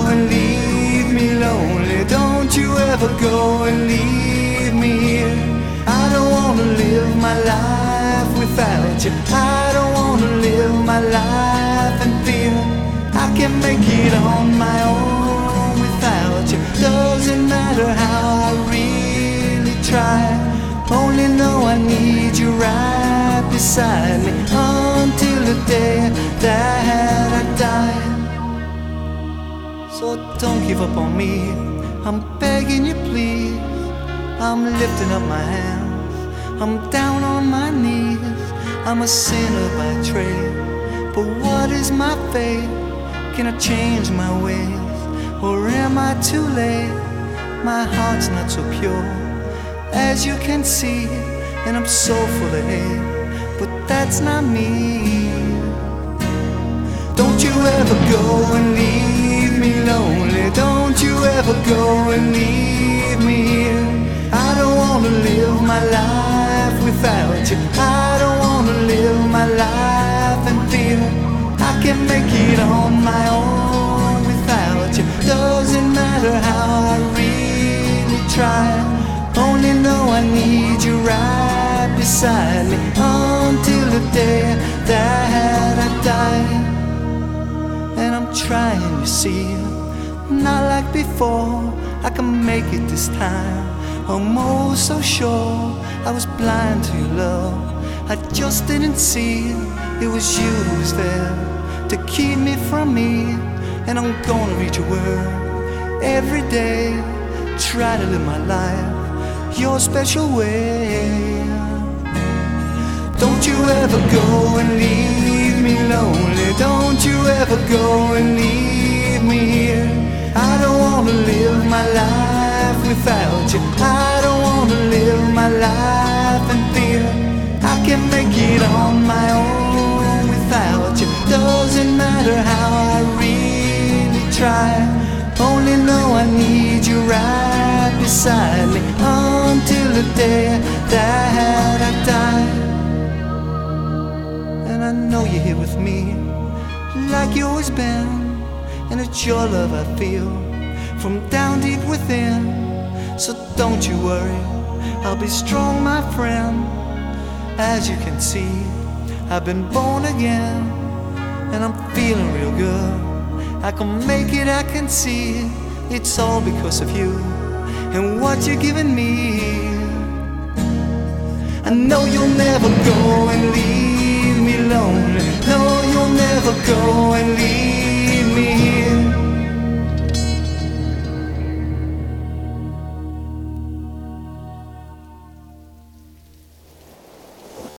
and leave me lonely. Don't you ever go and leave me here. I don't wanna live my life without you. I don't wanna live my life in fear. I can make it on my own without you. Doesn't matter how I really try. Only know I need you right beside me until the day that I die. So don't give up on me, I'm begging you please. I'm lifting up my hands, I'm down on my knees. I'm a sinner by trade, but what is my fate? Can I change my ways, or am I too late? My heart's not so pure as you can see, and I'm so full of hate, but that's not me. Don't you ever go and leave me lonely. Don't you ever go and leave me here. I don't wanna live my life without you. I don't wanna live my life in fear. I can make it on my own without you. Doesn't matter how I really try. Only know I need you right beside me until the day that I die. And I'm trying, you see, not like before. I can make it this time, I'm oh so sure. I was blind to your love, I just didn't see it was you who was there to keep me from me. And I'm gonna read your word every day, try to live my life your special way. Don't you ever go and leave me lonely. Don't you ever go and leave me here. I don't wanna live my life without you. I don't wanna live my life in fear. I can make it on my own without you. Doesn't matter how I really try. Only know I need you right beside me until the day that I die. And I know you're here with me, like you always been. And it's your love I feel from down deep within. So don't you worry, I'll be strong, my friend. As you can see, I've been born again, and I'm feeling real good. I can make it, I can see it. It's all because of you and what you're giving me. I know you'll never go and